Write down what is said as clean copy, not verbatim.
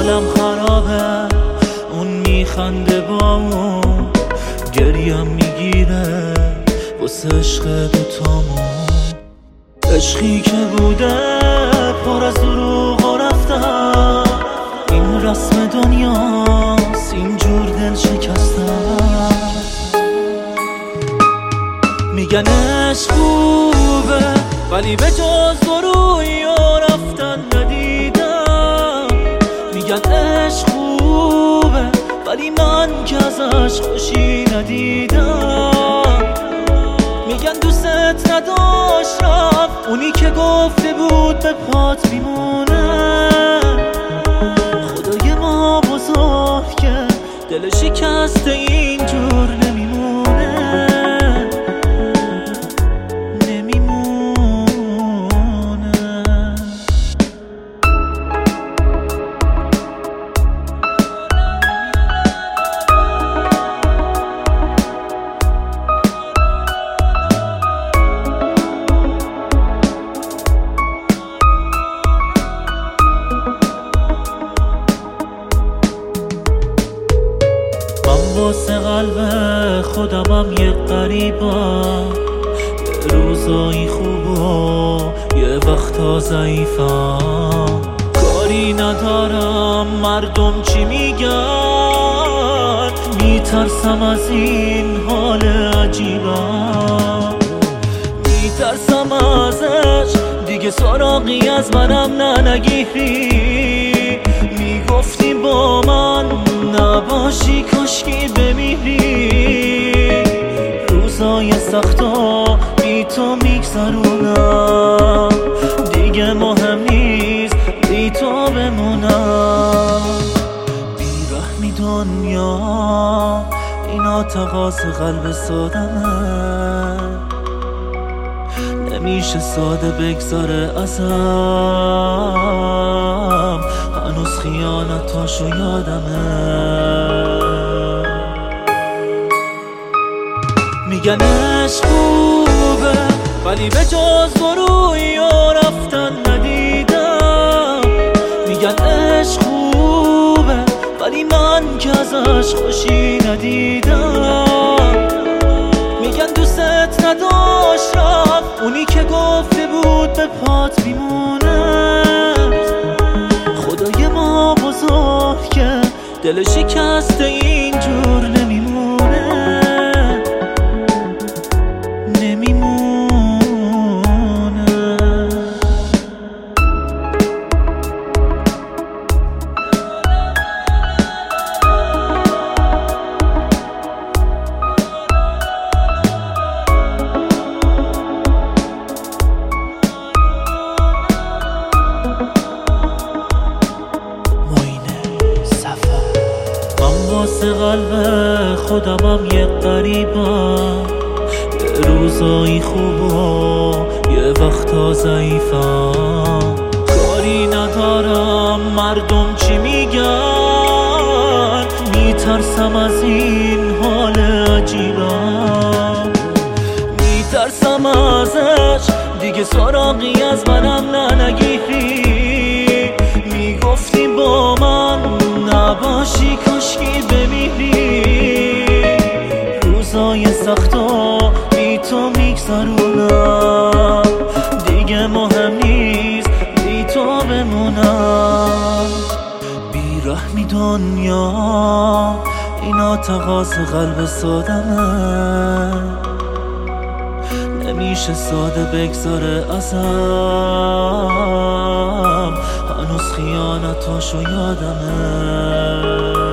حالم خرابه، اون میخنده با اون گریم میگیره واسه عشق دوتامون. عشقی که بوده پر از دروغ و رفتن، این رسم دنیاست اینجور دل شکستن. میگن عشق خوبه ولی به جز روی و رفتن ندیدم. میگن عشق خوبه ولی من که ازش خوشی ندیدم. میگن دوست نداشت رفت، اونی که گفته بود به پات میمونه. خدای ما بزرگه دل شکسته اینجور نمیمونه. واسه قلب خودمم یه غریبم، یه روزایی خوب و یه وقتا ضعیفم. کاری ندارم مردم چی میگن، میترسم از این حال عجیبم. میترسم ازش دیگه سراغی از منم نگیری. میگفتی با من نباشی کاشکی بمیری. روزای سختا بی تو میگذرونم، دیگه مهم نیست بی تو بمونم. بیرحمی دنیا اینا تقاض قلب سادمه، نمیشه ساده بگذاره ازم. هنوز خیانتاشو یادمه. میگن عشق خوبه ولی به جز روی و رفتن ندیدم. میگن عشق خوبه ولی من که ازش خوشی ندیدم. میگن دوست نداشت رفت، اونی که گفته بود به پات میمونه. خدای ما بزرگه دل شکسته اینجور نمیمونه. واسه قلب خودمم یه غریبم، یه روزایی خوب و یه وقتا ضعیفم. کاری ندارم مردم چی میگن، میترسم از این حال عجیبم. میترسم ازش دیگه سراغی از منم نگیری. میگفتی با من نباشی کاشکی بمیری. روزای سختا بی تو میگذرونم، دیگه مهم نیست بی تو بمونم. بیرحمی دنیا اینا تقاض قلب سادمه، نمیشه ساده بگذاره ازم. هنوز خیانتاشو یادمه.